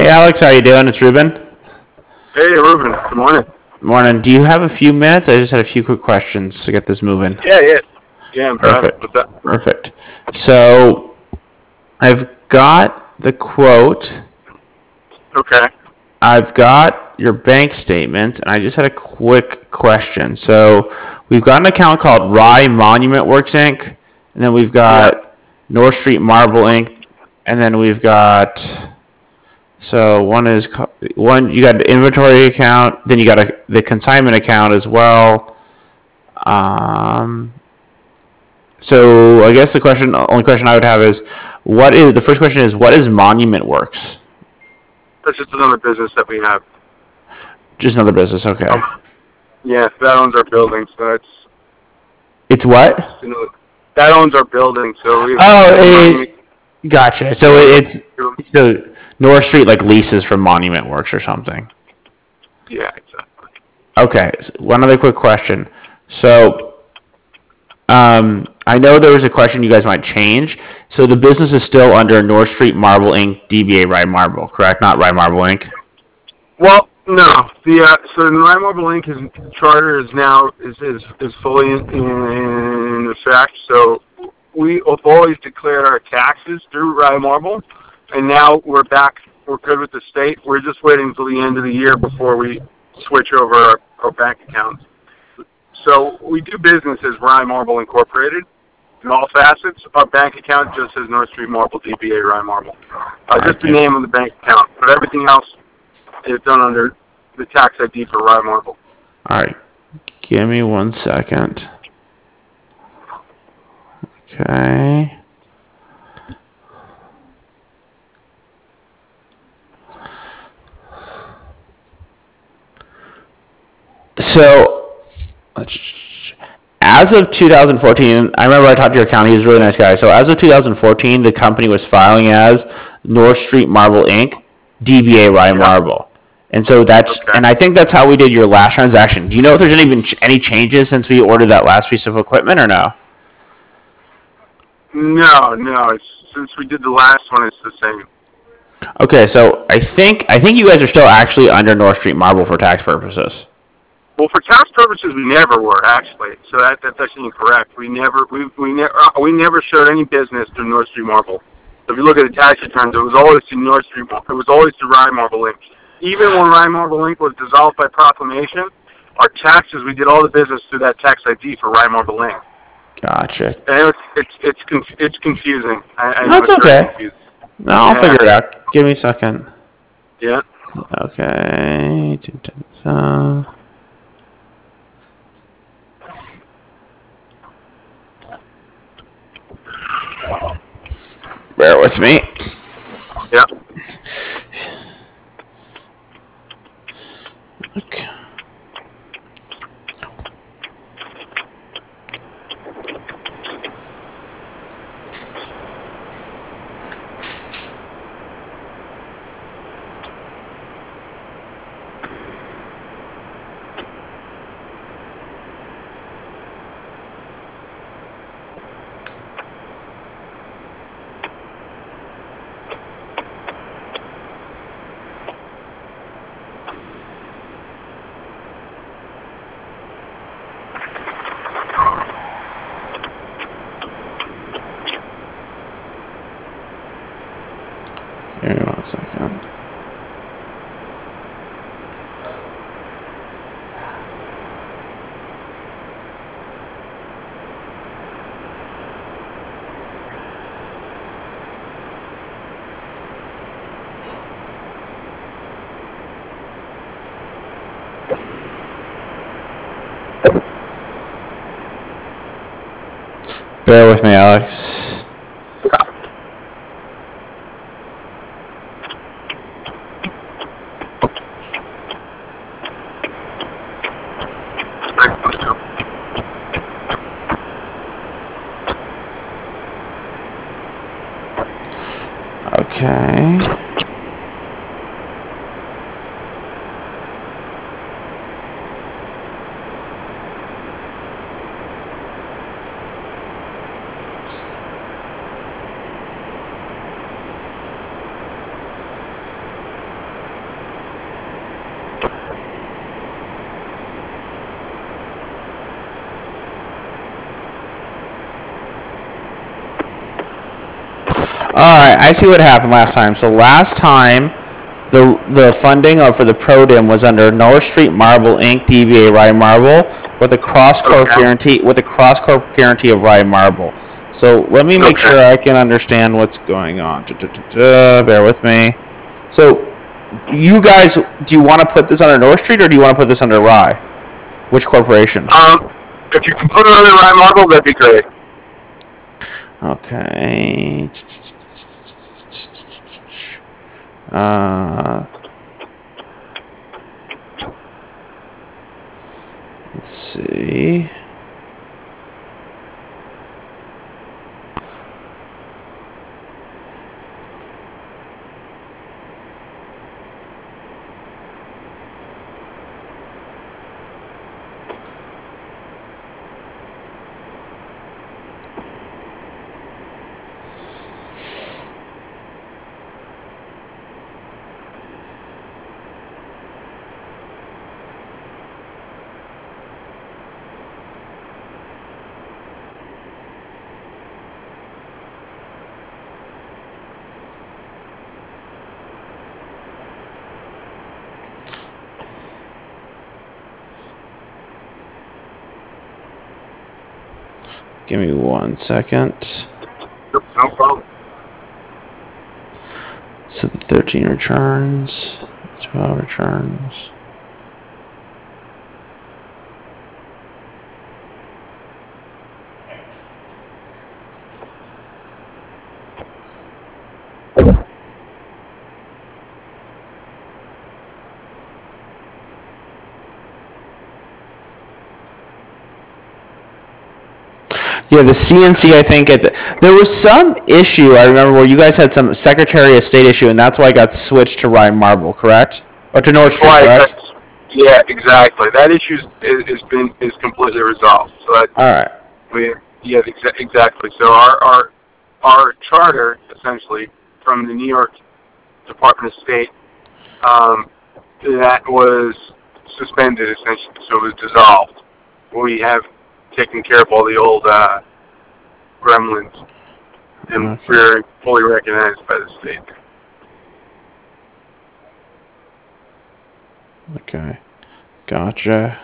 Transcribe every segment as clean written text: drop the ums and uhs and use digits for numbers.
Hey Alex, how you doing? It's Ruben. Hey, Ruben. Good morning. Morning. Do you have a few minutes? I just had a few quick questions to get this moving. Yeah, I'm driving. Perfect. What's that? Perfect. So I've got the quote. Okay. I've got your bank statement, and I just had a quick question. So we've got an account called Rye Monument Works Inc., and then we've Yeah. got North Street Marble Inc., and then we've got. So one you got the inventory account, then you got the consignment account as well. Um, so I guess only question I would have is, the first question is what is Monument Works? That's just another business that we have. Just another business, okay. Yeah, that owns our building, so It's what? that owns our building, so we. Oh, gotcha. So Yeah. so North Street like leases from Monument Works or something. Yeah, exactly. Okay. So one other quick question. So I know there was a question you guys might change. So the business is still under North Street Marble Inc. DBA Rye Marble, correct? Not Rye Marble Inc. Well, no. So the Rye Marble Inc. His charter is now is fully in effect. So we have always declared our taxes through Rye Marble, and now we're back. We're good with the state. We're just waiting until the end of the year before we switch over our bank accounts. So we do business as Rye Marble Incorporated in all facets. Our bank account just says North Street Marble DBA Rye Marble. Just the name of the bank account, but everything else is done under the tax ID for Rye Marble. All right. Give me 1 second. Okay. So, as of 2014, I remember I talked to your accountant. He was a really nice guy. So, as of 2014, the company was filing as North Street Marble Inc., DBA Rye Marble. And so and I think that's how we did your last transaction. Do you know if there's any changes since we ordered that last piece of equipment or no? No. Since we did the last one, it's the same. Okay, so I think you guys are still actually under North Street Marble for tax purposes. Well, for tax purposes, we never were actually. So that's actually incorrect. We never showed any business through North Street Marble. So if you look at the tax returns, it was always to North Street. It was always to Rye Marble Inc. Even when Rye Marble Inc. was dissolved by proclamation, our taxes, we did all the business through that tax ID for Rye Marble Inc. Gotcha. And it's confusing. That's okay. No, I'll figure it out. Give me a second. Yeah. Okay. Bear with me. Yeah. Okay. Give me 1 second. Bear with me, Alex. Okay. right, I see what happened last time. So last time, the funding for the ProDim was under North Street Marble Inc. DBA Rye Marble with a cross corp guarantee of Rye Marble. So let me make sure I can understand what's going on. Bear with me. So you guys, do you want to put this under North Street or do you want to put this under Rye? Which corporation? If you can put it under Rye Marble, that'd be great. Okay. Let's see. Give me 1 second. No problem. So the 13 returns, 12 returns. Yeah, the CNC, I think, there was some issue, I remember, where you guys had some Secretary of State issue, and that's why it got switched to Rye Marble, correct? Or to North Street, correct? Yeah, exactly. That issue is completely resolved. So that, all right. Exactly. So our charter, essentially, from the New York Department of State, that was suspended, essentially, so it was dissolved. We have taken care of all the old gremlins, and we're fully recognized by the state. Okay, gotcha.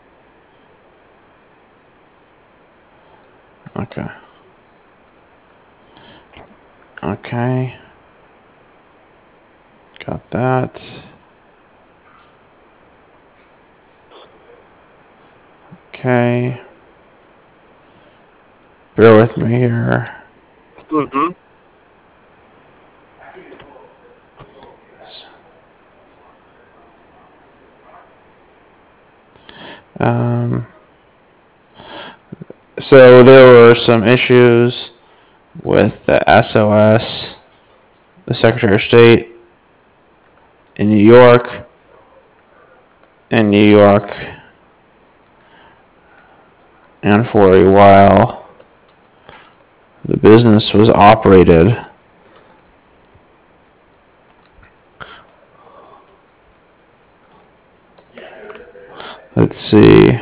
Okay, got that. Okay, bear with me here. Mm-hmm. So there were some issues with the SOS, the Secretary of State in New York, and for a while the business was operated let's see.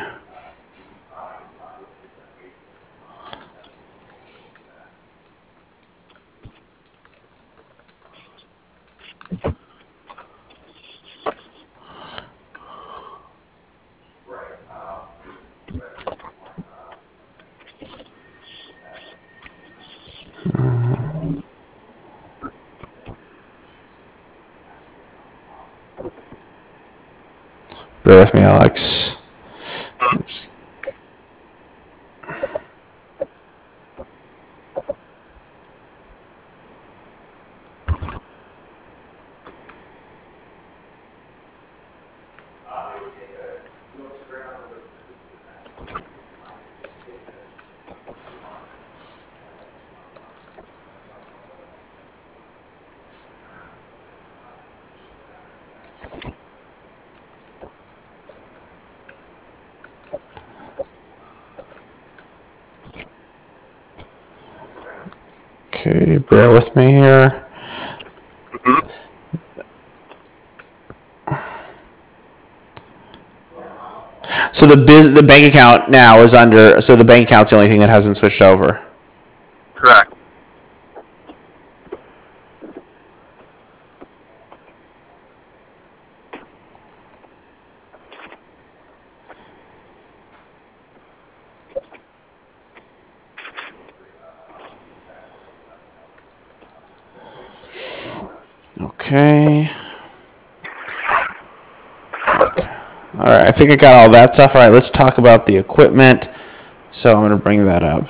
Bear with me, Alex. Oops. Okay, bear with me here. So the bank account now is under. So the bank account's the only thing that hasn't switched over. Correct. Okay. All right, I think I got all that stuff. All right, let's talk about the equipment. So I'm going to bring that up.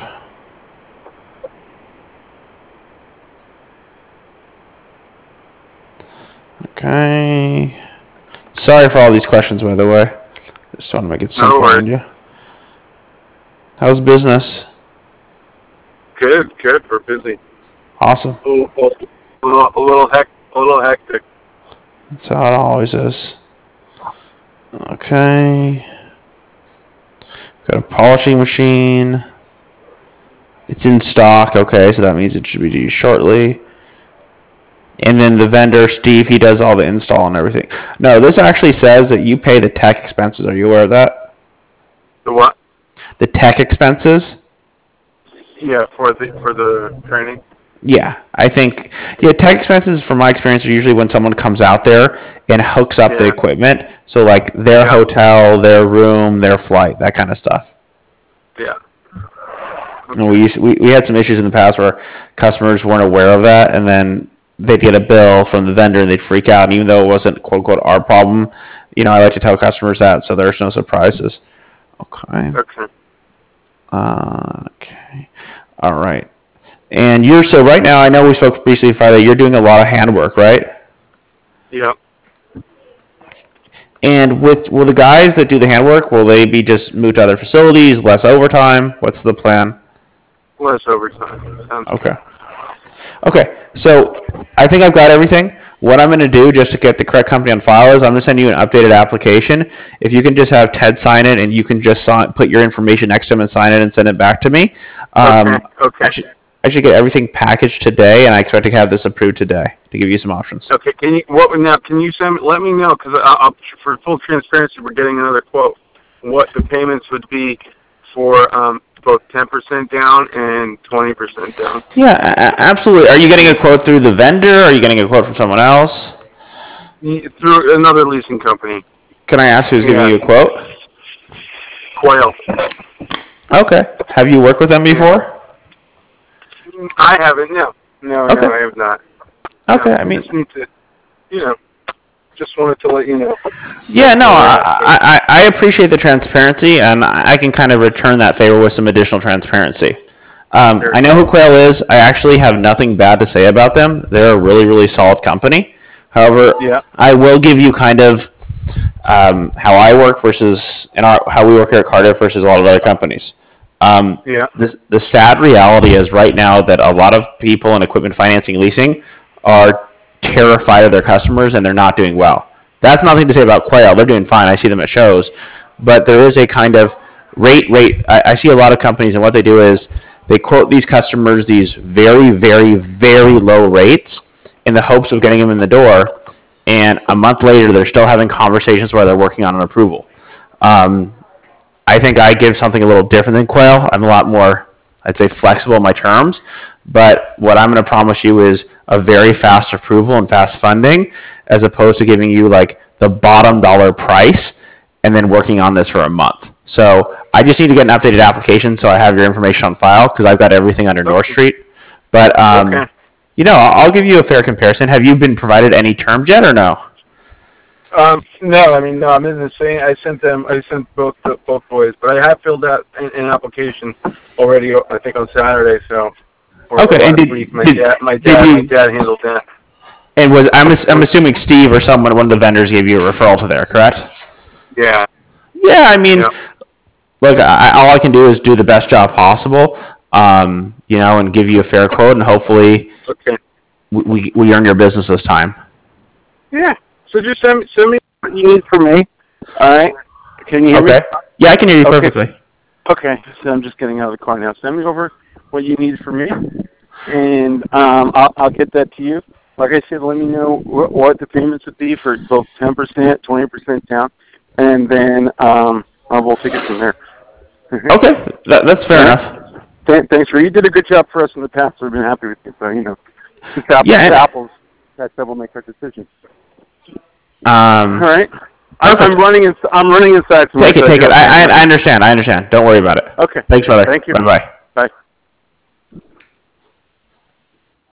Okay. Sorry for all these questions, by the way. Just want to make it simple on you. How's business? Good. We're busy. Awesome. A little hectic. That's how it always is. Okay. Got a polishing machine. It's in stock. Okay, so that means it should be due shortly. And then the vendor, Steve, he does all the install and everything. No, this actually says that you pay the tech expenses. Are you aware of that? The what? The tech expenses? Yeah, for the training. Yeah, I think tech expenses from my experience are usually when someone comes out there and hooks up the equipment. So like their hotel, their room, their flight, that kind of stuff. Yeah. Okay. And we had some issues in the past where customers weren't aware of that, and then they'd get a bill from the vendor and they'd freak out. And even though it wasn't quote unquote our problem, I like to tell customers that so there's no surprises. Okay. Okay. All right. And so right now, I know we spoke briefly Friday, you're doing a lot of handwork, right? Yeah. And will the guys that do the handwork, will they be just moved to other facilities, less overtime? What's the plan? Less overtime. Okay. Okay, so I think I've got everything. What I'm going to do just to get the correct company on file is I'm going to send you an updated application. If you can just have Ted sign it and you can just put your information next to him and sign it and send it back to me. Okay. I should get everything packaged today, and I expect to have this approved today to give you some options. Okay. Can you send? Let me know because for full transparency, we're getting another quote. What the payments would be for both 10% down and 20% down. Yeah, absolutely. Are you getting a quote through the vendor? Or are you getting a quote from someone else? Through another leasing company. Can I ask who's giving you a quote? Quail. Okay. Have you worked with them before? I haven't. No, okay. No, I have not. Okay, I just need to, just wanted to let you know. Yeah, no, I appreciate the transparency, and I can kind of return that favor with some additional transparency. Sure. I know who Quail is. I actually have nothing bad to say about them. They're a really, really solid company. However, I will give you kind of how I work versus how we work here at Cardiff versus a lot of other companies. The sad reality is right now that a lot of people in equipment financing and leasing are terrified of their customers and they're not doing well. That's nothing to say about Quail. They're doing fine. I see them at shows. But there is a kind of rate. I see a lot of companies, and what they do is they quote these customers these very, very, very low rates in the hopes of getting them in the door. And a month later, they're still having conversations where they're working on an approval. I think I give something a little different than Quail. I'm a lot more, I'd say, flexible in my terms. But what I'm going to promise you is a very fast approval and fast funding, as opposed to giving you like the bottom dollar price and then working on this for a month. So I just need to get an updated application so I have your information on file because I've got everything under North Street. But I'll give you a fair comparison. Have you been provided any terms yet or no? No, I'm in the same. I sent both boys, but I have filled out an application already. I think on Saturday. So. Okay, and my dad handled that. And I'm assuming Steve or one of the vendors gave you a referral to there, correct? Yeah. Yeah, I mean, look, all I can do is do the best job possible, and give you a fair quote, and hopefully, we earn your business this time. Yeah. So just send me what you need from me. All right. Can you hear me? Yeah, I can hear you perfectly. Okay. So I'm just getting out of the car now. Send me over what you need from me, and I'll get that to you. Like I said, let me know what the payments would be for both 10%, 20% down, and then we'll take it from there. Okay, that's fair enough. Thanks, Ray. You did a good job for us in the past. We've been happy with you. So just apples. That will make our decision. All right. I'm running inside. Take it. I understand. Don't worry about it. Okay. Thanks, brother. Thank you. Bye-bye.